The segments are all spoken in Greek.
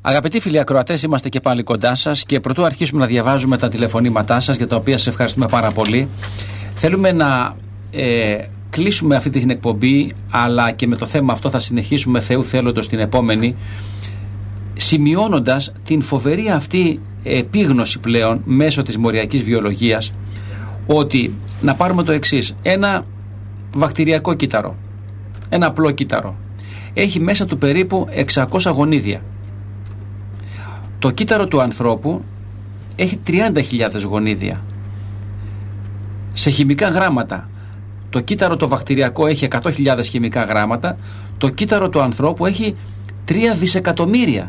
Αγαπητοί φίλοι ακροατές, είμαστε και πάλι κοντά σας και πρωτού αρχίσουμε να διαβάζουμε τα τηλεφωνήματά σας, για τα οποία σας ευχαριστούμε πάρα πολύ, θέλουμε να κλείσουμε αυτή την εκπομπή, αλλά και με το θέμα αυτό θα συνεχίσουμε Θεού θέλοντος την επόμενη, σημειώνοντας την φοβερή αυτή επίγνωση πλέον μέσω της μοριακής βιολογίας, ότι να πάρουμε το εξής: ένα βακτηριακό κύτταρο, ένα απλό κύτταρο, έχει μέσα του περίπου 600 γονίδια. Το κύτταρο του ανθρώπου έχει 30.000 γονίδια. Σε χημικά γράμματα, το κύτταρο το βακτηριακό έχει 100.000 χημικά γράμματα, το κύτταρο του ανθρώπου έχει 3 δισεκατομμύρια.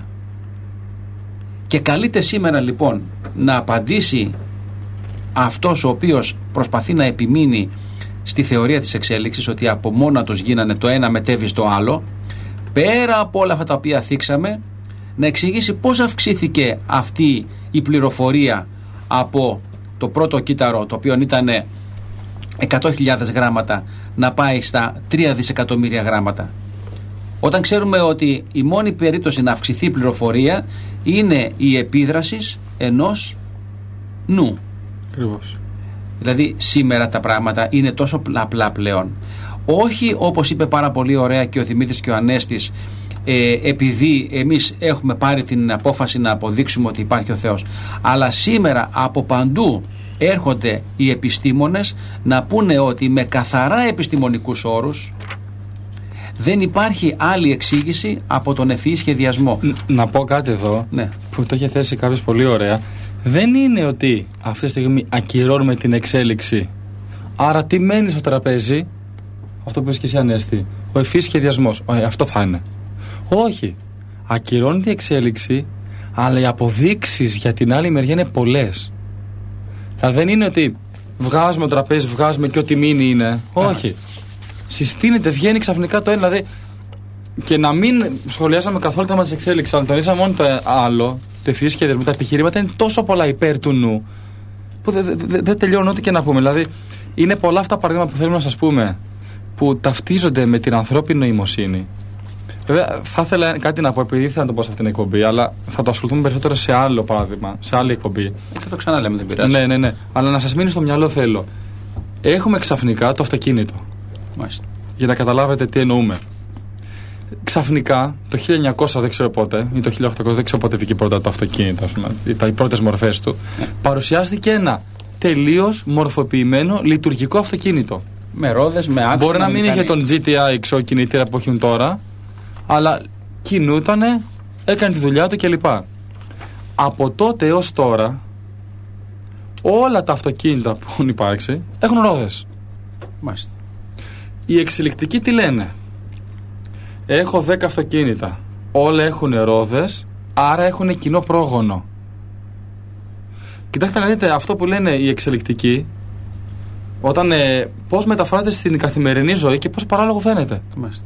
Και καλείται σήμερα λοιπόν να απαντήσει αυτός ο οποίος προσπαθεί να επιμείνει στη θεωρία της εξέλιξης, ότι από μόνα τους γίνανε, το ένα μετέβη στο άλλο, πέρα από όλα αυτά τα οποία θίξαμε, να εξηγήσει πώς αυξήθηκε αυτή η πληροφορία από το πρώτο κύτταρο, το οποίο ήταν 100.000 γράμματα, να πάει στα 3 δισεκατομμύρια γράμματα. Όταν ξέρουμε ότι η μόνη περίπτωση να αυξηθεί η πληροφορία είναι η επίδραση ενός νου. Ακριβώς. Δηλαδή σήμερα τα πράγματα είναι τόσο απλά πλέον. Όχι όπως είπε πάρα πολύ ωραία και ο Δημήτρης και ο Ανέστης, επειδή εμείς έχουμε πάρει την απόφαση να αποδείξουμε ότι υπάρχει ο Θεός, αλλά σήμερα από παντού έρχονται οι επιστήμονες να πούνε ότι με καθαρά επιστημονικούς όρους δεν υπάρχει άλλη εξήγηση από τον ευφυή σχεδιασμό. Να πω κάτι εδώ, ναι, που το είχε θέσει κάποιος πολύ ωραία. Δεν είναι ότι αυτή τη στιγμή ακυρώνουμε την εξέλιξη, άρα τι μένει στο τραπέζι? Αυτό που είπες και εσύ, Ανέστη, ο ευφυής σχεδιασμός, αυτό θα είναι. Όχι, ακυρώνει την εξέλιξη, αλλά οι αποδείξεις για την άλλη μεριά είναι πολλές. Δηλαδή δεν είναι ότι βγάζουμε το τραπέζι, βγάζουμε και ό,τι μείνει είναι. Όχι. Συστήνεται, βγαίνει ξαφνικά το ένα. Δηλαδή, και να μην σχολιάσαμε καθόλου το θέμα της εξέλιξης, αλλά τονίσαμε μόνο το άλλο, το ευφυή σχεδιασμό. Τα επιχειρήματα είναι τόσο πολλά υπέρ του νου, που δεν τελειώνουν ό,τι και να πούμε. Δηλαδή, είναι πολλά αυτά παραδείγματα που θέλουμε να σας πούμε, που ταυτίζονται με την ανθρώπινη νοημοσύνη. Βέβαια, θα ήθελα κάτι να πω, επειδή ήθελα να το πω σε αυτήν την εκπομπή, αλλά θα το ασχοληθούμε περισσότερο σε άλλο παράδειγμα, σε άλλη εκπομπή. Και το ξαναλέμε, δεν πειράζει. Ναι. Αλλά να σας μείνει στο μυαλό θέλω. Έχουμε ξαφνικά το αυτοκίνητο. Μάλιστα. Για να καταλάβετε τι εννοούμε. Ξαφνικά, το 1900 δεν ξέρω πότε, ή το 1800 δεν ξέρω πότε βγήκε πρώτα το αυτοκίνητο, οι πρώτες μορφές του, παρουσιάστηκε ένα τελείως μορφοποιημένο λειτουργικό αυτοκίνητο. Με ρόδες, με άξονα. Μπορεί να μην είχε τον GTI κινητήρα που έχουν τώρα, αλλά κινούτανε, έκανε τη δουλειά του κλπ. Από τότε έως τώρα, όλα τα αυτοκίνητα που έχουν υπάρξει έχουν ρόδες. Μάλιστα. Οι εξελικτικοί τι λένε? Έχω 10 αυτοκίνητα, όλα έχουν ρόδες, άρα έχουν κοινό πρόγονο. Κοιτάξτε να δείτε αυτό που λένε οι εξελικτικοί, όταν πώς μεταφράζεται στην καθημερινή ζωή και πώς παράλογο φαίνεται. Μάλιστα.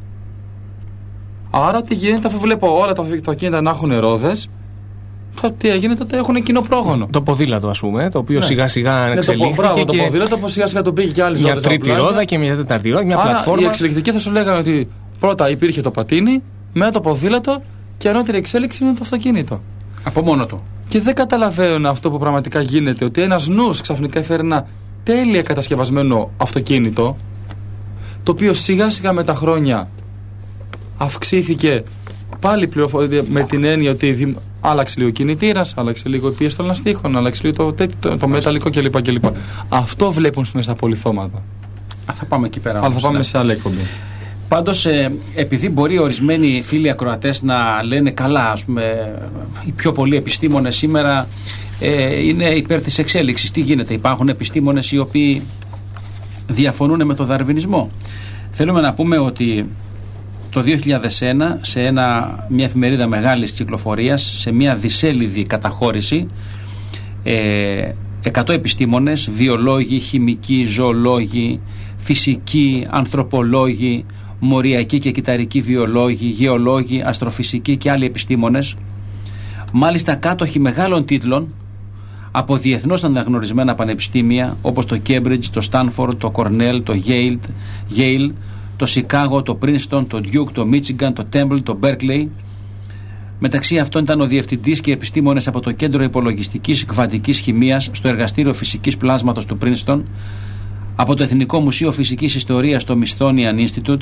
Άρα τι γίνεται, αφού βλέπω όλα τα αυτοκίνητα να έχουν ρόδες, τι έγινε, τότε έχουν κοινό πρόγονο. Το ποδήλατο, ας πούμε, το οποίο σιγά σιγά εξελίχθηκε. Μπράβο, το ποδήλατο που σιγά σιγά τον πήγε και άλλες ρόδες. Μια τρίτη ρόδα και μια τέταρτη ρόδα, μια πλατφόρμα. Οι εξελικτικοί θα σου λέγανε ότι πρώτα υπήρχε το πατίνι, μετά το ποδήλατο και ανώτερη εξέλιξη είναι το αυτοκίνητο. Από μόνο του. Και δεν καταλαβαίνουν αυτό που πραγματικά γίνεται, ότι ένας νους ξαφνικά έφερε ένα τέλεια κατασκευασμένο αυτοκίνητο, το οποίο σιγά σιγά με τα χρόνια αυξήθηκε πάλι πληροφορία, με την έννοια ότι άλλαξε λίγο ο κινητήρας, άλλαξε λίγο η πίεση των λαστίχων, άλλαξε λίγο το μεταλλικό κλπ. Αυτό βλέπουν μέσα στα πολυθώματα. Θα πάμε εκεί πέρα. Αλλά θα πάμε σε άλλη εκπομπή. Πάντως, επειδή μπορεί ορισμένοι φίλοι ακροατές να λένε καλά, ας πούμε, οι πιο πολλοί επιστήμονες σήμερα είναι υπέρ της εξέλιξης. Τι γίνεται, υπάρχουν επιστήμονες οι οποίοι διαφωνούν με τον δαρβινισμό? Θέλουμε να πούμε ότι το 2001 σε μια εφημερίδα μεγάλης κυκλοφορίας, σε μια δισέλιδη καταχώρηση, 100 επιστήμονες, βιολόγοι, χημικοί, ζωολόγοι, φυσικοί, ανθρωπολόγοι, μοριακοί και κυταρικοί βιολόγοι, γεωλόγοι, αστροφυσικοί και άλλοι επιστήμονες, μάλιστα κάτοχοι μεγάλων τίτλων από διεθνώς αναγνωρισμένα πανεπιστήμια όπως το Cambridge, το Stanford, το Cornell, το Yale, το Chicago, το Princeton, το Duke, το Michigan, το Temple, το Berkeley, Μεταξύ αυτών ήταν ο διευθυντής και επιστήμονες από το Κέντρο Υπολογιστικής Κβαντικής Χημείας στο Εργαστήριο Φυσικής Πλάσματος του Πρίνστον, από το Εθνικό Μουσείο Φυσικής Ιστορίας στο Smithsonian Institute.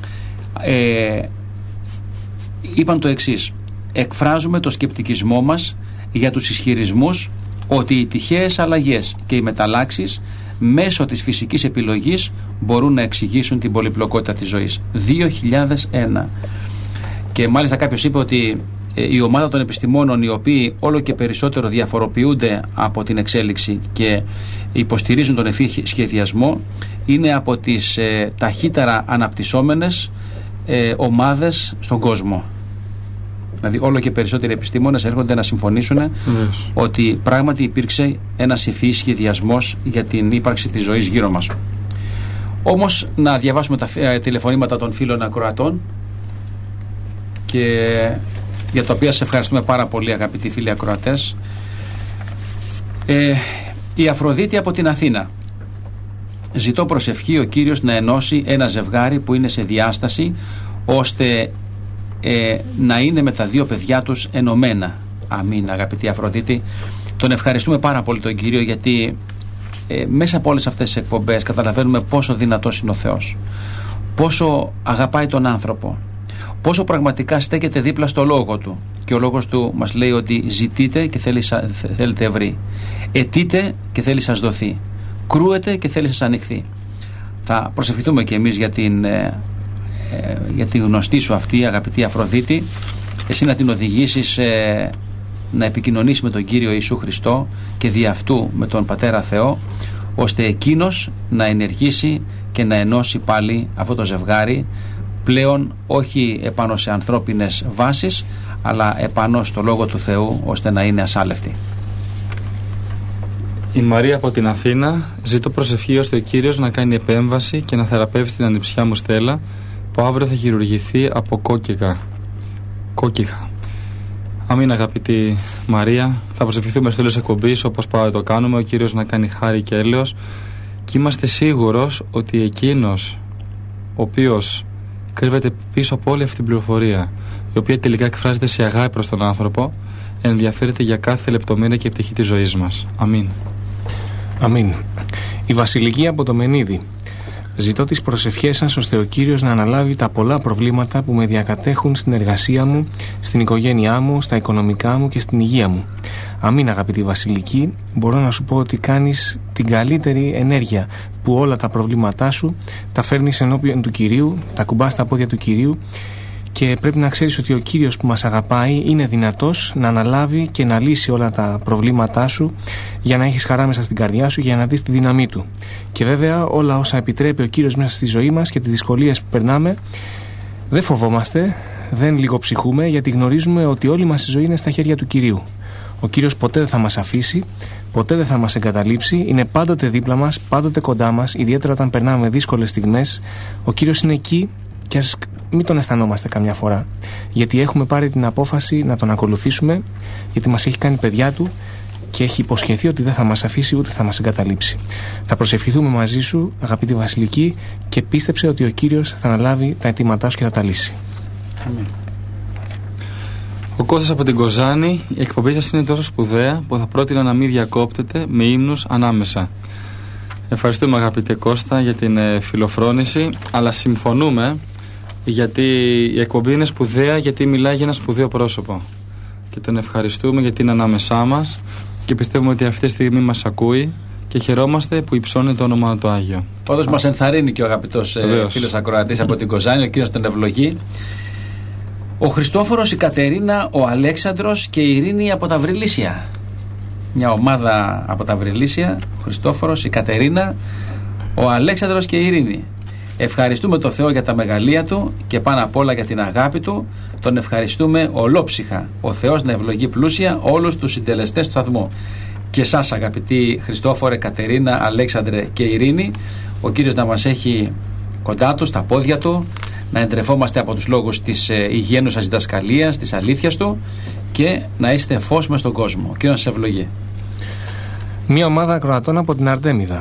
Είπαν το εξής: εκφράζουμε το σκεπτικισμό μας για τους ισχυρισμούς ότι οι τυχαίες αλλαγές και οι μεταλλάξεις μέσω της φυσικής επιλογής μπορούν να εξηγήσουν την πολυπλοκότητα της ζωής. 2001. Και μάλιστα κάποιος είπε ότι η ομάδα των επιστημόνων, οι οποίοι όλο και περισσότερο διαφοροποιούνται από την εξέλιξη και υποστηρίζουν τον ευφύ σχεδιασμό, είναι από τις ταχύτερα αναπτυσσόμενες ομάδες στον κόσμο. Δηλαδή όλο και περισσότεροι επιστήμονες έρχονται να συμφωνήσουν ότι πράγματι υπήρξε ένας ευφυής σχεδιασμός για την ύπαρξη της ζωής γύρω μας. Όμως να διαβάσουμε τα τηλεφωνήματα των φίλων ακροατών, και για τα οποία σας ευχαριστούμε πάρα πολύ, αγαπητοί φίλοι ακροατές. Η Αφροδίτη από την Αθήνα: ζητώ προσευχή ο Κύριος να ενώσει ένα ζευγάρι που είναι σε διάσταση, ώστε να είναι με τα δύο παιδιά τους ενωμένα. Αμήν, αγαπητή Αφροδίτη. Τον ευχαριστούμε πάρα πολύ τον Κύριο, γιατί μέσα από όλες αυτές τις εκπομπές καταλαβαίνουμε πόσο δυνατός είναι ο Θεός, πόσο αγαπάει τον άνθρωπο, πόσο πραγματικά στέκεται δίπλα στο λόγο του. Και ο λόγος του μας λέει ότι ζητείτε και θέλετε βρει, αιτείτε και θέλει σας δοθεί, κρούετε και θέλει σας ανοιχθεί. Θα προσευχηθούμε και εμείς για την γνωστή σου αυτή, αγαπητή Αφροδίτη, εσύ να την οδηγήσεις να επικοινωνήσει με τον Κύριο Ιησού Χριστό και δι' αυτού με τον Πατέρα Θεό, ώστε εκείνος να ενεργήσει και να ενώσει πάλι αυτό το ζευγάρι, πλέον όχι επάνω σε ανθρώπινες βάσεις, αλλά επάνω στο Λόγο του Θεού, ώστε να είναι ασάλευτη. Η Μαρία από την Αθήνα: ζητώ προσευχή ώστε ο Κύριος να κάνει επέμβαση και να θεραπεύσει την ανιψιά μου Στέλλα, που αύριο θα χειρουργηθεί από κόκκιχα. Αμήν, αγαπητή Μαρία. Θα προσευχηθούμε στο τέλος της εκπομπής, όπως πάντα το κάνουμε, ο Κύριος να κάνει χάρη και έλεος, και είμαστε σίγουρος ότι εκείνος ο οποίος κρύβεται πίσω από όλη αυτή την πληροφορία, η οποία τελικά εκφράζεται σε αγάπη προς τον άνθρωπο, ενδιαφέρεται για κάθε λεπτομέρεια και πτυχή της ζωής μας. Αμήν. Αμήν. Η Βασιλική από το Μενίδη: ζητώ τις προσευχές σας ώστε ο Κύριος να αναλάβει τα πολλά προβλήματα που με διακατέχουν στην εργασία μου, στην οικογένειά μου, στα οικονομικά μου και στην υγεία μου. Αμήν, αγαπητή Βασιλική. Μπορώ να σου πω ότι κάνεις την καλύτερη ενέργεια, που όλα τα προβλήματά σου τα φέρνεις ενώπιον του Κυρίου, τα κουμπάς στα πόδια του Κυρίου, και πρέπει να ξέρεις ότι ο Κύριος που μας αγαπάει είναι δυνατός να αναλάβει και να λύσει όλα τα προβλήματά σου, για να έχεις χαρά μέσα στην καρδιά σου, για να δεις τη δύναμή του. Και βέβαια όλα όσα επιτρέπει ο Κύριος μέσα στη ζωή μας και τις δυσκολίες που περνάμε, δεν φοβόμαστε, δεν λιγοψυχούμε, γιατί γνωρίζουμε ότι όλη μας η ζωή είναι στα χέρια του Κυρίου. Ο Κύριος ποτέ δεν θα μας αφήσει, ποτέ δεν θα μας εγκαταλείψει, είναι πάντοτε δίπλα μας, πάντοτε κοντά μας, ιδιαίτερα όταν περνάμε δύσκολες στιγμές. Ο Κύριος είναι εκεί, και ας μην τον αισθανόμαστε καμιά φορά, γιατί έχουμε πάρει την απόφαση να τον ακολουθήσουμε, γιατί μας έχει κάνει παιδιά του και έχει υποσχεθεί ότι δεν θα μας αφήσει ούτε θα μας εγκαταλείψει. Θα προσευχηθούμε μαζί σου, αγαπητή Βασιλική, και πίστεψε ότι ο Κύριος θα αναλάβει τα αιτήματά σου και θα τα λύσει. Αμήν. Ο Κώστας από την Κοζάνη: η εκπομπή σας είναι τόσο σπουδαία που θα πρότεινα να μην διακόπτετε με ύμνους ανάμεσα. Ευχαριστούμε, αγαπητέ Κώστα, για την φιλοφρόνηση, αλλά συμφωνούμε, γιατί η εκπομπή είναι σπουδαία, γιατί μιλάει για ένα σπουδαίο πρόσωπο, και τον ευχαριστούμε γιατί είναι ανάμεσά μας και πιστεύουμε ότι αυτή τη στιγμή μας ακούει και χαιρόμαστε που υψώνει το όνομα του Άγιο. Όντως μας ενθαρρύνει και ο αγαπητός φίλος ακροατής από την Κοζάνη, ο κύριος τον ευλογεί. Ο Χριστόφορος, η Κατερίνα, ο Αλέξανδρος και η Ειρήνη από τα Βρυλίσια. Μια ομάδα από τα Βρυλίσια: ο Χριστόφορος, η Κατερίνα, ο Αλέξανδρος και η Ειρήνη. Ευχαριστούμε τον Θεό για τα μεγαλεία του και πάνω απ' όλα για την αγάπη του. Τον ευχαριστούμε ολόψυχα. Ο Θεός να ευλογεί πλούσια όλους τους συντελεστές του σταθμού. Και εσάς, αγαπητοί Χριστόφορε, Κατερίνα, Αλέξανδρε και Ειρήνη, ο Κύριος να μας έχει κοντά του, στα πόδια του, να εντρεφόμαστε από τους λόγους της υγιένουσας διδασκαλίας, της αλήθειας του, και να είστε φως μες στον κόσμο. Ο Κύριος να σας ευλογεί. Μία ομάδα ακροατών από την Αρτέμιδα: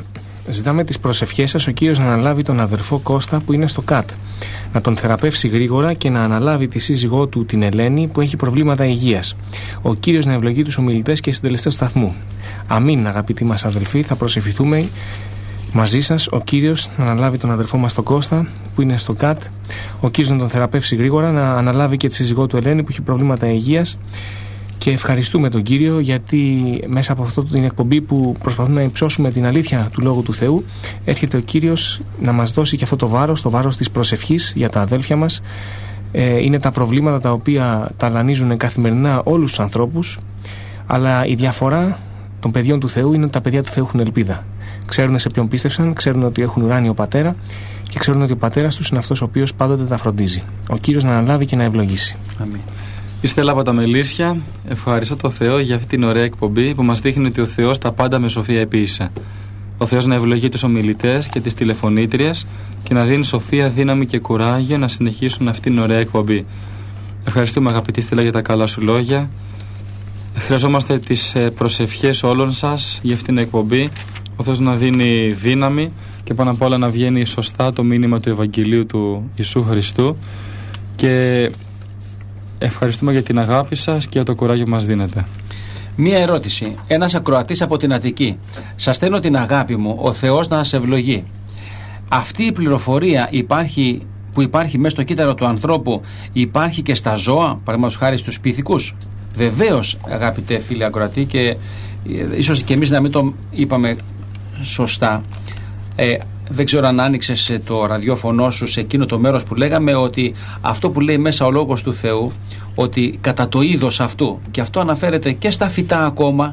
Ζητάμε τις προσευχές σας ο Κύριος να αναλάβει τον αδερφό Κώστα που είναι στο ΚΑΤ, να τον θεραπεύσει γρήγορα και να αναλάβει τη σύζυγό του την Ελένη που έχει προβλήματα υγείας. Ο Κύριος να ευλογεί τους ομιλητές και συντελεστές του σταθμού. Αμήν, αγαπητοί μας αδελφοί, θα προσευχηθούμε μαζί σας. Ο Κύριος να αναλάβει τον αδερφό μας τον Κώστα που είναι στο ΚΑΤ, ο Κύριος να τον θεραπεύσει γρήγορα, να αναλάβει και τη σύζυγό του Ελένη που έχει προβλήματα υγείας. Και ευχαριστούμε τον Κύριο γιατί μέσα από αυτή την εκπομπή που προσπαθούμε να υψώσουμε την αλήθεια του Λόγου του Θεού, έρχεται ο Κύριος να μας δώσει και αυτό το βάρος της προσευχής για τα αδέλφια μας. Είναι τα προβλήματα τα οποία ταλανίζουν καθημερινά όλους τους ανθρώπους, αλλά η διαφορά των παιδιών του Θεού είναι ότι τα παιδιά του Θεού έχουν ελπίδα. Ξέρουν σε ποιον πίστευσαν, ξέρουν ότι έχουν ουράνιο πατέρα και ξέρουν ότι ο πατέρας τους είναι αυτός ο οποίος πάντοτε τα φροντίζει. Ο Κύριος να αναλάβει και να ευλογήσει. Αμήν. Η Στέλλα από τα Μελίσια, ευχαριστώ τον Θεό για αυτή την ωραία εκπομπή που μας δείχνει ότι ο Θεός τα πάντα με σοφία επίησε. Ο Θεός να ευλογεί τους ομιλητές και τις τηλεφωνήτριες και να δίνει σοφία, δύναμη και κουράγιο να συνεχίσουν αυτή την ωραία εκπομπή. Ευχαριστούμε αγαπητή Στέλλα για τα καλά σου λόγια. Χρειαζόμαστε τις προσευχές όλων σας για αυτήν την εκπομπή. Ο Θεός να δίνει δύναμη και πάνω απ' όλα να βγαίνει σωστά το μήνυμα του Ευαγγελίου του Ιησού Χριστού. Και ευχαριστούμε για την αγάπη σας και για το κουράγιο που μας δίνετε. Μία ερώτηση. Ένας ακροατής από την Αττική. Σας στέλνω την αγάπη μου, ο Θεός να σας ευλογεί. Αυτή η πληροφορία που υπάρχει μέσα στο κύτταρο του ανθρώπου υπάρχει και στα ζώα, παραδείγματος χάρη στους πίθηκους? Βεβαίως, αγαπητέ φίλε ακροατή, και ίσως και εμείς να μην το είπαμε σωστά. Δεν ξέρω αν άνοιξες το ραδιόφωνο σου σε εκείνο το μέρος που λέγαμε ότι αυτό που λέει μέσα ο Λόγος του Θεού, ότι κατά το είδος αυτού, και αυτό αναφέρεται και στα φυτά ακόμα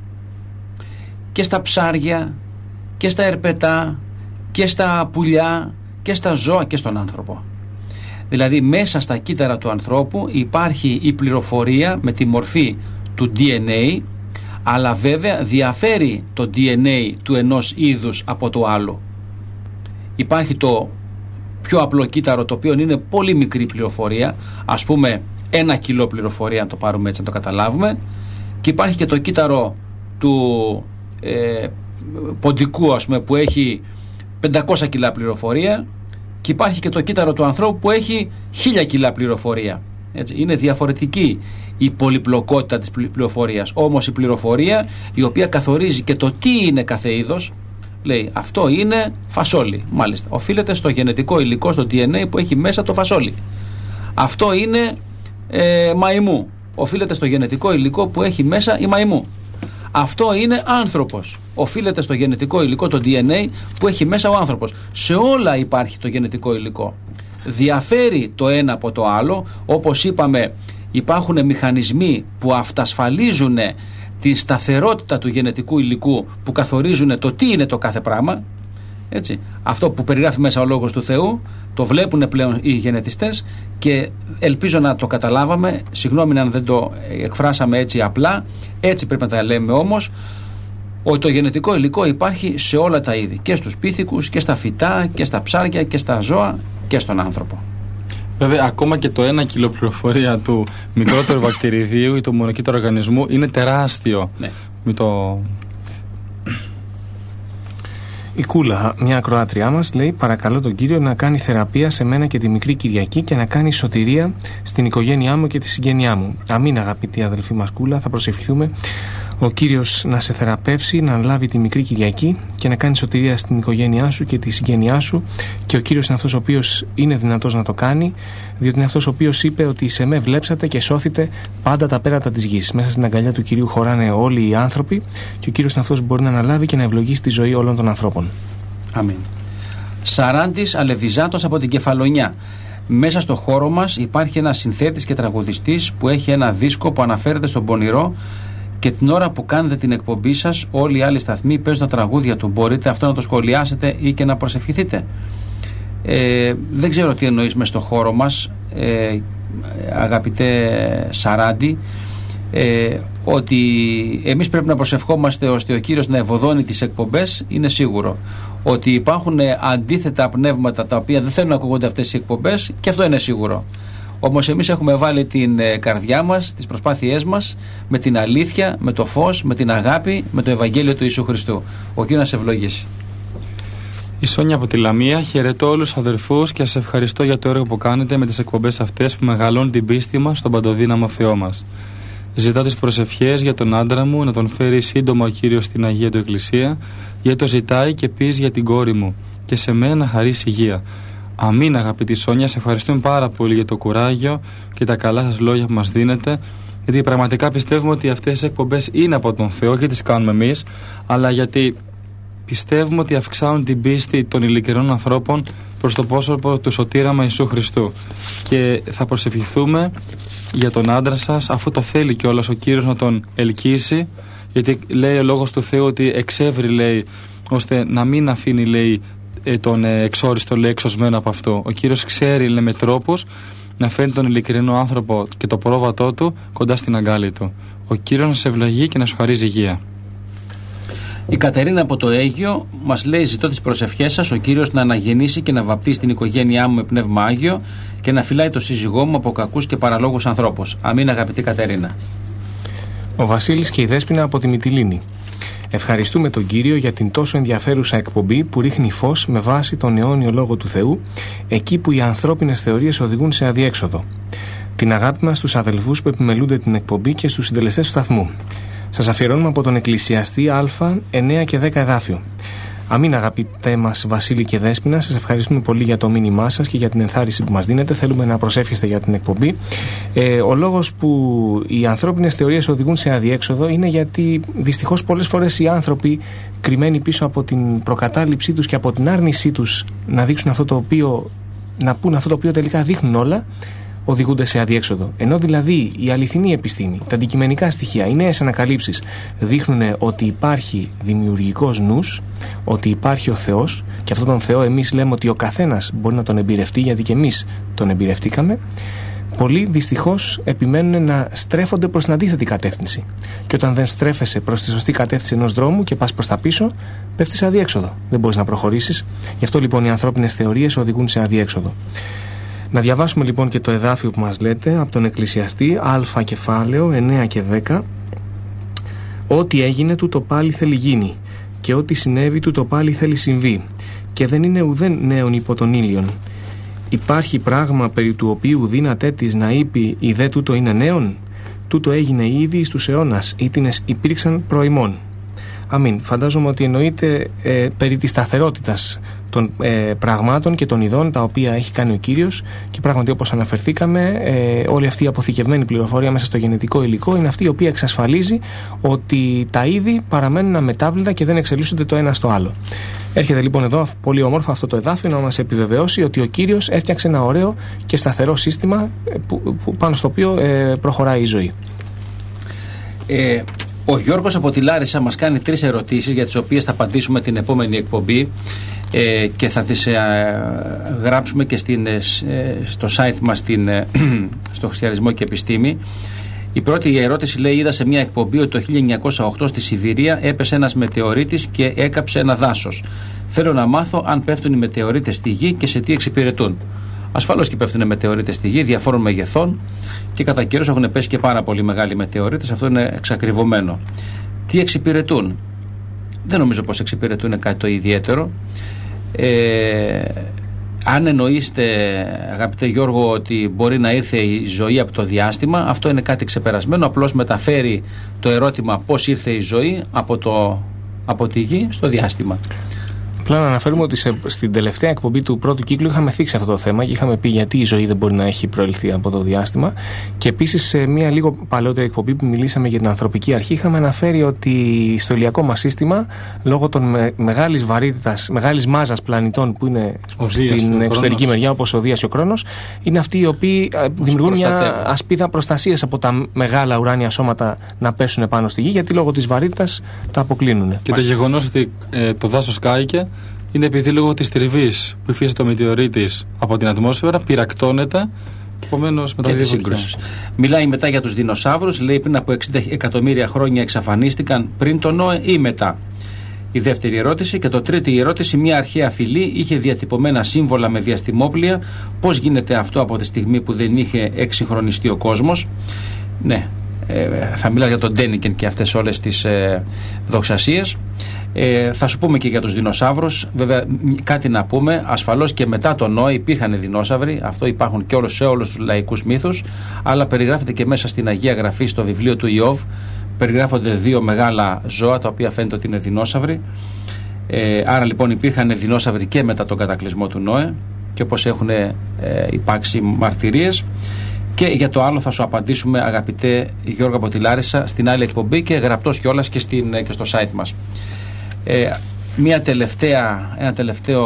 και στα ψάρια και στα ερπετά και στα πουλιά και στα ζώα και στον άνθρωπο. Δηλαδή μέσα στα κύτταρα του ανθρώπου υπάρχει η πληροφορία με τη μορφή του DNA, αλλά βέβαια διαφέρει το DNA του ενός είδους από το άλλο. Υπάρχει το πιο απλό κύτταρο, το οποίο είναι πολύ μικρή πληροφορία, ας πούμε 1 κιλό πληροφορία, αν το πάρουμε έτσι να το καταλάβουμε, και υπάρχει και το κύτταρο του ποντικού, ας πούμε, που έχει 500 κιλά πληροφορία, και υπάρχει και το κύτταρο του ανθρώπου που έχει 1000 κιλά πληροφορία. Έτσι, είναι διαφορετική η πολυπλοκότητα της πληροφορίας. Όμως η πληροφορία η οποία καθορίζει και το τι είναι κάθε είδος, λέει αυτό είναι φασόλι, μάλιστα, οφείλεται στο γενετικό υλικό, στο DNA που έχει μέσα το φασόλι. Αυτό είναι μαϊμού, οφείλεται στο γενετικό υλικό που έχει μέσα η μαϊμού. Αυτό είναι άνθρωπος, οφείλεται στο γενετικό υλικό, το DNA που έχει μέσα ο άνθρωπος. Σε όλα υπάρχει το γενετικό υλικό. Διαφέρει το ένα από το άλλο, όπως είπαμε, υπάρχουν μηχανισμοί που αυτασφαλίζουν τη σταθερότητα του γενετικού υλικού, που καθορίζουν το τι είναι το κάθε πράγμα. Έτσι. Αυτό που περιγράφει μέσα ο Λόγος του Θεού το βλέπουν πλέον οι γενετιστές, και ελπίζω να το καταλάβαμε. Συγγνώμη αν δεν το εκφράσαμε έτσι απλά, έτσι πρέπει να τα λέμε όμως, ότι το γενετικό υλικό υπάρχει σε όλα τα είδη, και στους πίθηκους και στα φυτά και στα ψάρια και στα ζώα και στον άνθρωπο. Βέβαια, ακόμα και το 1 κιλό πληροφορία του μικρότερου βακτηριδίου ή του μονοκύτταρου οργανισμού είναι τεράστιο. Ναι. Η Κούλα, μια ακροάτριά μας, λέει: παρακαλώ τον Κύριο να κάνει θεραπεία σε μένα και τη μικρή Κυριακή και να κάνει σωτηρία στην οικογένειά μου και τη συγγένειά μου. Αμήν, αγαπητή αδελφή μας Κούλα, θα προσευχηθούμε ο Κύριος να σε θεραπεύσει, να λάβει τη μικρή Κυριακή και να κάνει σωτηρία στην οικογένειά σου και τη συγγένειά σου. Και ο Κύριος είναι αυτός ο οποίος είναι δυνατός να το κάνει, διότι είναι αυτός ο οποίος είπε ότι σε με βλέψατε και σώθητε πάντα τα πέρατα της γης. Μέσα στην αγκαλιά του Κυρίου χωράνε όλοι οι άνθρωποι, και ο Κύριος είναι αυτός που μπορεί να αναλάβει και να ευλογήσει τη ζωή όλων των ανθρώπων. Αμήν. Σαράντης Αλεβιζάτος από την Κεφαλονιά. Μέσα στο χώρο μας υπάρχει ένας συνθέτης και τραγουδιστής που έχει ένα δίσκο που αναφέρεται στον πονηρό, και την ώρα που κάνετε την εκπομπή σας όλοι οι άλλοι σταθμοί παίζουν τα τραγούδια του. Μπορείτε αυτό να το σχολιάσετε ή και να προσευχηθείτε? Δεν ξέρω τι εννοείς μες στο χώρο μας, αγαπητέ Σαράντη. Ότι εμείς πρέπει να προσευχόμαστε ώστε ο Κύριος να ευωδώνει τις εκπομπές είναι σίγουρο. Ότι υπάρχουν αντίθετα πνεύματα τα οποία δεν θέλουν να ακούγονται αυτές οι εκπομπές, και αυτό είναι σίγουρο. Όμως εμείς έχουμε βάλει την καρδιά μας, τις προσπάθειές μας με την αλήθεια, με το φως, με την αγάπη, με το Ευαγγέλιο του Ιησού Χριστού. Ο Κύριος να σε ευλογήσει. Η Σόνια από τη Λαμία. Χαιρετώ όλους τους αδερφούς και σας ευχαριστώ για το έργο που κάνετε με τις εκπομπές αυτές που μεγαλώνουν την πίστη μας στον παντοδύναμο Θεό μας. Ζητάω τις προσευχές για τον άντρα μου, να τον φέρει σύντομα ο Κύριος στην Αγία του Εκκλησία, γιατί το ζητάει και πεις για την κόρη μου και σε μένα να χαρίσει υγεία. Αμήν, αγαπητή Σόνια, σε ευχαριστούμε πάρα πολύ για το κουράγιο και τα καλά σας λόγια που μας δίνετε, γιατί πραγματικά πιστεύουμε ότι αυτές οι εκπομπές είναι από τον Θεό και τις κάνουμε εμείς, αλλά γιατί πιστεύουμε ότι αυξάνουν την πίστη των ειλικρινών ανθρώπων προς το πρόσωπο του σωτήρα Ιησού Χριστού. Και θα προσευχηθούμε για τον άντρα σας, αφού το θέλει κιόλας ο Κύριος να τον ελκύσει, γιατί λέει ο Λόγος του Θεού ότι εξεύρει, λέει, ώστε να μην αφήνει, λέει, τον εξόριστο, λέει, εξωσμένο από αυτό. Ο Κύριος ξέρει, λέει, με τρόπους να φέρνει τον ειλικρινό άνθρωπο και το πρόβατό του κοντά στην αγκάλη του. Ο Κύριος να σε ευλογεί και να σου χαρίζει υγεία. Η Κατερίνα από το Αίγιο μας λέει: ζητώ τις προσευχές σας, ο Κύριος να αναγεννήσει και να βαπτίσει την οικογένειά μου με πνεύμα Άγιο και να φυλάει το σύζυγό μου από κακούς και παραλόγους ανθρώπους. Αμήν, αγαπητή Κατερίνα. Ο Βασίλης και η Δέσποινα από τη Μυτιλήνη. Ευχαριστούμε τον Κύριο για την τόσο ενδιαφέρουσα εκπομπή που ρίχνει φως με βάση τον αιώνιο Λόγο του Θεού, εκεί που οι ανθρώπινες θεωρίες οδηγούν σε αδιέξοδο. Την αγάπη μας στους αδελφούς που επιμελούνται την εκπομπή και στους συντελεστές του σταθμού. Σας αφιερώνουμε από τον Εκκλησιαστή Α, 9 και 10 εδάφιο. Αμήν, αγαπητέ μας Βασίλη και Δέσποινα, σας ευχαριστούμε πολύ για το μήνυμά σας και για την ενθάρρυνση που μας δίνετε. Θέλουμε να προσεύχεστε για την εκπομπή. Ο λόγος που οι ανθρώπινες θεωρίες οδηγούν σε αδιέξοδο είναι γιατί δυστυχώς πολλές φορές οι άνθρωποι, κρυμμένοι πίσω από την προκατάληψή τους και από την άρνησή τους να δείξουν αυτό το οποίο, να πούν αυτό το οποίο τελικά δείχνουν όλα, οδηγούνται σε αδιέξοδο. Ενώ δηλαδή η αληθινή επιστήμη, τα αντικειμενικά στοιχεία, οι νέες ανακαλύψεις δείχνουν ότι υπάρχει δημιουργικός νους, ότι υπάρχει ο Θεός, και αυτόν τον Θεό εμείς λέμε ότι ο καθένας μπορεί να τον εμπειρευτεί, γιατί και εμείς τον εμπειρευτήκαμε. Πολλοί δυστυχώς επιμένουν να στρέφονται προς την αντίθετη κατεύθυνση. Και όταν δεν στρέφεσαι προς τη σωστή κατεύθυνση ενός δρόμου και πας προς τα πίσω, πέφτεις σε αδιέξοδο. Δεν μπορείς να προχωρήσεις. Γι' αυτό λοιπόν οι ανθρώπινες θεωρίες οδηγούν σε αδιέξοδο. Να διαβάσουμε λοιπόν και το εδάφιο που μας λέτε από τον Εκκλησιαστή Α κεφάλαιο 9 και 10. Ό,τι έγινε τούτο πάλι θέλει γίνει, και ό,τι συνέβη τούτο πάλι θέλει συμβεί, και δεν είναι ουδέν νέον υπό τον ήλιον. Υπάρχει πράγμα περί του οποίου δύνατέ της να είπε η δε τούτο είναι νέον, τούτο έγινε ήδη στους αιώνας, ήτινες υπήρξαν προημών. Αμήν. Φαντάζομαι ότι εννοείται περί της σταθερότητας των πραγμάτων και των ειδών τα οποία έχει κάνει ο Κύριος, και πράγματι, όπως αναφερθήκαμε, όλη αυτή η αποθηκευμένη πληροφορία μέσα στο γενετικό υλικό είναι αυτή η οποία εξασφαλίζει ότι τα είδη παραμένουν αμετάβλητα και δεν εξελίσσονται το ένα στο άλλο. Έρχεται λοιπόν εδώ πολύ όμορφα αυτό το εδάφιο να μας επιβεβαιώσει ότι ο Κύριος έφτιαξε ένα ωραίο και σταθερό σύστημα πάνω στο οποίο προχωράει η ζωή. Ο Γιώργος από τη Λάρισα μας κάνει 3 ερωτήσεις για τις οποίες θα απαντήσουμε την επόμενη εκπομπή και θα τις γράψουμε και στο site μας στο Χριστιανισμό και Επιστήμη. Η πρώτη ερώτηση λέει: είδα σε μια εκπομπή ότι το 1908 στη Σιβηρία έπεσε ένας μετεωρίτης και έκαψε ένα δάσος. Θέλω να μάθω αν πέφτουν οι μετεωρίτες στη γη και σε τι εξυπηρετούν. Ασφαλώς και πέφτουν μετεωρίτες στη γη διαφόρων μεγεθών και κατά καιρούς έχουν πέσει και πάρα πολύ μεγάλοι μετεωρίτες. Αυτό είναι εξακριβωμένο. Τι εξυπηρετούν? Δεν νομίζω πως εξυπηρετούν κάτι το ιδιαίτερο. Αν εννοείστε, αγαπητέ Γιώργο, ότι μπορεί να ήρθε η ζωή από το διάστημα, αυτό είναι κάτι ξεπερασμένο. Απλώς μεταφέρει το ερώτημα πώς ήρθε η ζωή από τη γη στο διάστημα. Απλά να αναφέρουμε ότι στην τελευταία εκπομπή του πρώτου κύκλου είχαμε θίξει αυτό το θέμα και είχαμε πει γιατί η ζωή δεν μπορεί να έχει προελθεί από το διάστημα. Και επίσης σε μια λίγο παλαιότερη εκπομπή που μιλήσαμε για την ανθρωπική αρχή, είχαμε αναφέρει ότι στο ηλιακό μας σύστημα, λόγω των μεγάλης μάζας πλανητών που είναι στην εξωτερική μεριά, όπως ο Δίας και ο Κρόνος, είναι αυτοί οι οποίοι δημιουργούν μια ασπίδα προστασίας από τα μεγάλα ουράνια σώματα να πέσουν πάνω στη γη, γιατί λόγω της βαρύτητας τα αποκλίνουν. Και το γεγονός ότι το δάσος κάηκε είναι επειδή λόγω της τριβής που υφίσταται το μετεωρίτης από την ατμόσφαιρα πυρακτώνεται, επομένως μετά τη σύγκρουση. Μιλάει μετά για τους δεινοσαύρους, λέει πριν από 60 εκατομμύρια χρόνια εξαφανίστηκαν, πριν τον Νόε ή μετά. Η δεύτερη ερώτηση. Και το τρίτη ερώτηση: μια αρχαία φυλή είχε διατυπωμένα σύμβολα με διαστημόπλια. Πώς γίνεται αυτό από τη στιγμή που δεν είχε εξυγχρονιστεί ο κόσμος? Ναι. θα μιλάω για τον Ντένικεν και αυτές όλες τις δοξασίες. Θα σου πούμε και για τους δεινοσαύρους. Βέβαια, κάτι να πούμε, ασφαλώς και μετά τον Νόε υπήρχαν δεινόσαυροι, αυτό υπάρχουν και σε όλους τους λαϊκούς μύθους, αλλά περιγράφεται και μέσα στην Αγία Γραφή, στο βιβλίο του Ιώβ, περιγράφονται 2 μεγάλα ζώα τα οποία φαίνεται ότι είναι δεινόσαυροι. Άρα λοιπόν υπήρχαν δεινόσαυροι και μετά τον κατακλυσμό του Νόε, και όπως έχουν υπάρξει μαρτυρίες. Και για το άλλο θα σου απαντήσουμε, αγαπητέ Γιώργο από τη Λάρισα, στην άλλη εκπομπή και γραπτός κιόλας και στο site μας. Ένα τελευταίο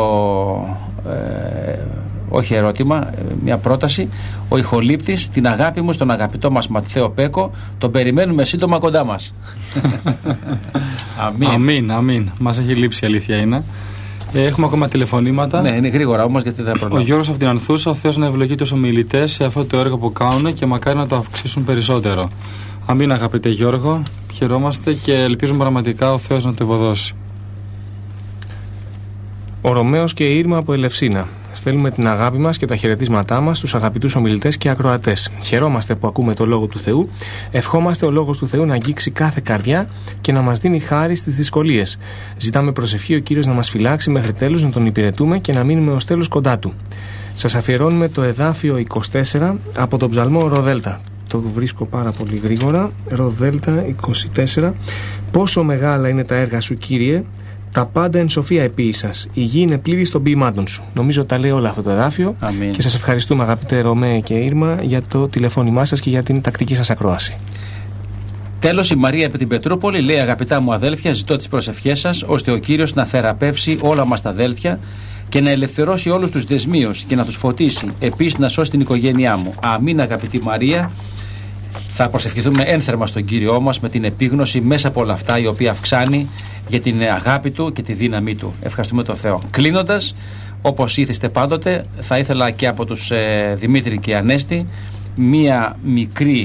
όχι ερώτημα, μια πρόταση. Ο ηχολήπτης, την αγάπη μου στον αγαπητό μας Ματθαίο Πέκο, τον περιμένουμε σύντομα κοντά μας. Αμήν. Μας έχει λείψει, η αλήθεια είναι. Έχουμε ακόμα τηλεφωνήματα. Ναι, είναι γρήγορα όμως, γιατί δεν προλάβω. Ο Γιώργος από την Ανθούσα, ο Θεός να ευλογεί τους ομιλητές σε αυτό το έργο που κάνουν και μακάρι να το αυξήσουν περισσότερο. Αμήν, αγαπητέ Γιώργο. Χαιρόμαστε και ελπίζουμε πραγματικά ο Θεός να το ευωδώσει. Ο Ρωμαίος και η Ήρμα από Ελευσίνα. Στέλνουμε την αγάπη μας και τα χαιρετίσματά μας στους αγαπητούς ομιλητές και ακροατές. Χαιρόμαστε που ακούμε το Λόγο του Θεού. Ευχόμαστε ο Λόγος του Θεού να αγγίξει κάθε καρδιά και να μας δίνει χάρη στις δυσκολίες. Ζητάμε προσευχή ο Κύριος να μας φυλάξει μέχρι τέλους, να τον υπηρετούμε και να μείνουμε ως τέλος κοντά του. Σας αφιερώνουμε το εδάφιο 24 από τον ψαλμό Ροδέλτα. Το βρίσκω πάρα πολύ γρήγορα. Ροδέλτα 24. Πόσο μεγάλα είναι τα έργα σου, Κύριε! Τα πάντα εν σοφία επίησας. Η γη είναι πλήρη των ποιημάτων σου. Νομίζω τα λέει όλα αυτό το εδάφιο. Αμήν. Και σας ευχαριστούμε, αγαπητέ Ρωμαίε και Ήρμα, για το τηλεφώνημά σας και για την τακτική σας ακρόαση. Τέλος, η Μαρία από την Πετρούπολη λέει: αγαπητά μου αδέλφια, ζητώ τις προσευχές σας ώστε ο Κύριος να θεραπεύσει όλα μας τα αδέλφια και να ελευθερώσει όλους τους δεσμίους και να τους φωτίσει. Επίσης, να σώσει την οικογένειά μου. Αμήν, αγαπητή Μαρία. Θα προσευχηθούμε ένθερμα στον Κύριό μας με την επίγνωση μέσα από όλα αυτά, η οποία αυξάνει για την αγάπη του και τη δύναμή του. Ευχαριστούμε τον Θεό. Κλείνοντας, όπως ήθεστε πάντοτε, θα ήθελα και από τους Δημήτρη και Ανέστη μία μικρή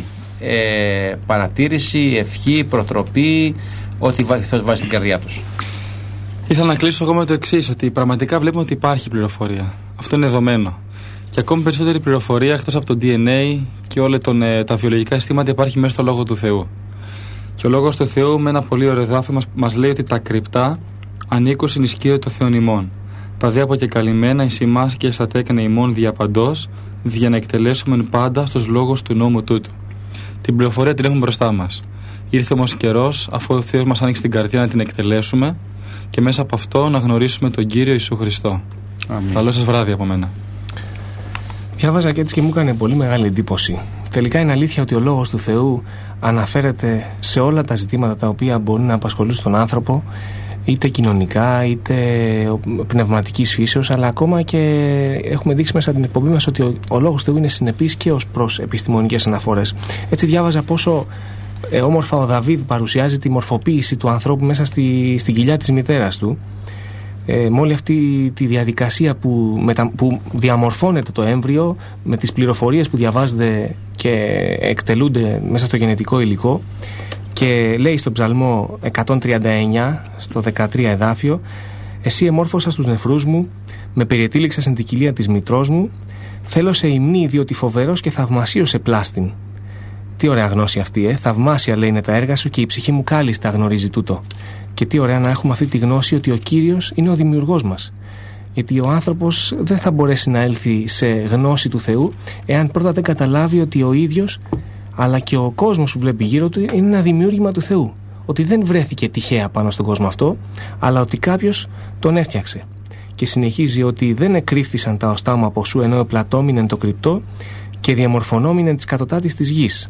παρατήρηση, ευχή, προτροπή, ό,τι Θεός βάζει στην καρδιά τους. Ήθελα να κλείσω εγώ με το εξής, ότι πραγματικά βλέπουμε ότι υπάρχει πληροφορία. Αυτό είναι δεδομένο. Και ακόμη περισσότερη πληροφορία εκτός από το DNA και όλα τα βιολογικά αισθήματα υπάρχει μέσα στο Λόγο του Θεού. Και ο Λόγος του Θεού με ένα πολύ ωραίο εδάφιο μας λέει ότι τα κρυπτά ανήκουν στην ισχύω των Θεών ημών. Τα δε αποκεκαλυμμένα εις ημάς και στα τέκνα ημών διαπαντός, για να εκτελέσουμε πάντα στους λόγους του νόμου τούτου. Την πληροφορία την έχουμε μπροστά μας. Ήρθε όμως καιρός, αφού ο Θεός μας άνοιξε την καρδιά, να την εκτελέσουμε και μέσα από αυτό να γνωρίσουμε τον Κύριο Ιησού Χριστό. Καλό σας βράδυ από μένα. Διάβαζα και έτσι και μου έκανε πολύ μεγάλη εντύπωση. Τελικά είναι αλήθεια ότι ο Λόγος του Θεού αναφέρεται σε όλα τα ζητήματα τα οποία μπορούν να απασχολούν τον άνθρωπο, είτε κοινωνικά είτε πνευματικής φύσεως, αλλά ακόμα και έχουμε δείξει μέσα από την εκπομπή μας ότι ο Λόγος του Θεού είναι συνεπής και ως προς επιστημονικές αναφορές. Έτσι διάβαζα πόσο όμορφα ο Δαβίδ παρουσιάζει τη μορφοποίηση του ανθρώπου μέσα στην κοιλιά της μητέρας του, με όλη αυτή τη διαδικασία που διαμορφώνεται το έμβριο, με τις πληροφορίες που διαβάζονται και εκτελούνται μέσα στο γενετικό υλικό. Και λέει στον ψαλμό 139 στο 13 εδάφιο: «Εσύ εμόρφωσα στους νεφρούς μου, με περιετήληξα στην την κοιλία της μητρός μου, θέλω σε υμνή διότι φοβερός και θαυμασίος σε πλάστην». Τι ωραία γνώση αυτή, θαυμάσια λέει είναι τα έργα σου και η ψυχή μου κάλλιστα γνωρίζει τούτο. Και τι ωραία να έχουμε αυτή τη γνώση ότι ο Κύριος είναι ο δημιουργός μας. Γιατί ο άνθρωπος δεν θα μπορέσει να έλθει σε γνώση του Θεού εάν πρώτα δεν καταλάβει ότι ο ίδιος αλλά και ο κόσμος που βλέπει γύρω του είναι ένα δημιούργημα του Θεού. Ότι δεν βρέθηκε τυχαία πάνω στον κόσμο αυτό, αλλά ότι κάποιος τον έφτιαξε. Και συνεχίζει ότι δεν εκρύφθησαν τα οστά μου από σου, ενώ επλατώμηνεν το κρυπτό και διαμορφωνόμηνεν τις κατωτάτης της γης.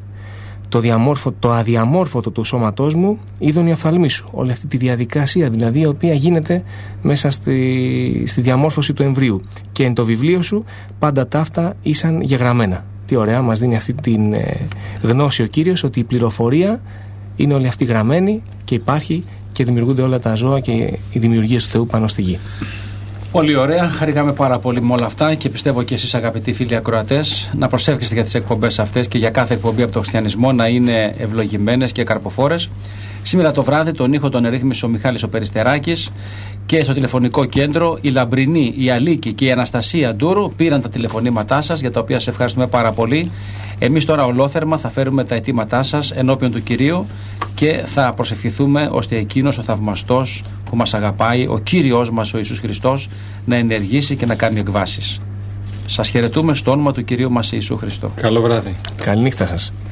Το αδιαμόρφωτο του σώματός μου είδον η οφθαλμή σου. Όλη αυτή τη διαδικασία δηλαδή η οποία γίνεται μέσα στη διαμόρφωση του εμβρίου. Και εν το βιβλίο σου πάντα ταύτα ήσαν γεγραμμένα. Τι ωραία μας δίνει αυτή την γνώση ο Κύριος, ότι η πληροφορία είναι όλη αυτή γραμμένη και υπάρχει και δημιουργούνται όλα τα ζώα και οι δημιουργίες του Θεού πάνω στη γη. Πολύ ωραία, χαρήκαμε πάρα πολύ με όλα αυτά και πιστεύω και εσείς αγαπητοί φίλοι ακροατές να προσεύχεστε για τις εκπομπές αυτές και για κάθε εκπομπή από το χριστιανισμό να είναι ευλογημένες και καρποφόρες. Σήμερα το βράδυ τον ήχο τον ερρύθμισε ο Μιχάλης ο Περιστεράκης και στο τηλεφωνικό κέντρο η Λαμπρινή, η Αλίκη και η Αναστασία Ντούρου πήραν τα τηλεφωνήματά σας, για τα οποία σε ευχαριστούμε πάρα πολύ. Εμείς τώρα ολόθερμα θα φέρουμε τα αιτήματά σας ενώπιον του Κυρίου και θα προσευχηθούμε ώστε εκείνος ο θαυμαστός που μας αγαπάει, ο Κύριος μας ο Ιησούς Χριστός, να ενεργήσει και να κάνει εκβάσεις. Σας χαιρετούμε στο όνομα του Κυρίου μας Ιησού Χριστό. Καλό βράδυ. Καληνύχτα σας.